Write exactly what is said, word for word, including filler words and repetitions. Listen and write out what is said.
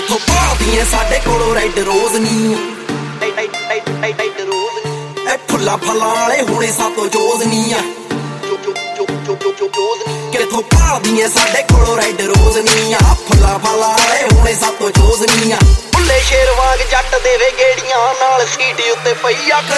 ਕਿਥੋਂ ਭਾਲਦੀਆਂ ਸਾਡੇ ਕੋਲੋਂ ਰੈਡ ਰੋਜ਼ ਨੀ ਐ ਫੁੱਲਾ ਫਲਾਂ ਵਾਲੇ ਹੁਣੇ ਸਾਤੋਂ ਜੋਜ਼ ਨੀ ਆ ਕਿਥੋਂ ਭਾਲਦੀਆਂ ਸਾਡੇ ਕੋਲੋਂ ਰੈਡ ਰੋਜ਼ ਨੀ ਆ ਫੁੱਲਾ ਫਲਾਂ ਵਾਲੇ ਹੁਣੇ ਸਾਤੋਂ ਜੋਜ਼ ਨੀ ਆ ਭੁੱਲੇ ਸ਼ੇਰ ਵਾਂਗ ਜੱਟ ਦੇਵੇ ਗੇੜੀਆਂ ਨਾਲ ਸੀਟ ਉੱਤੇ ਪਈ ਅੱਖ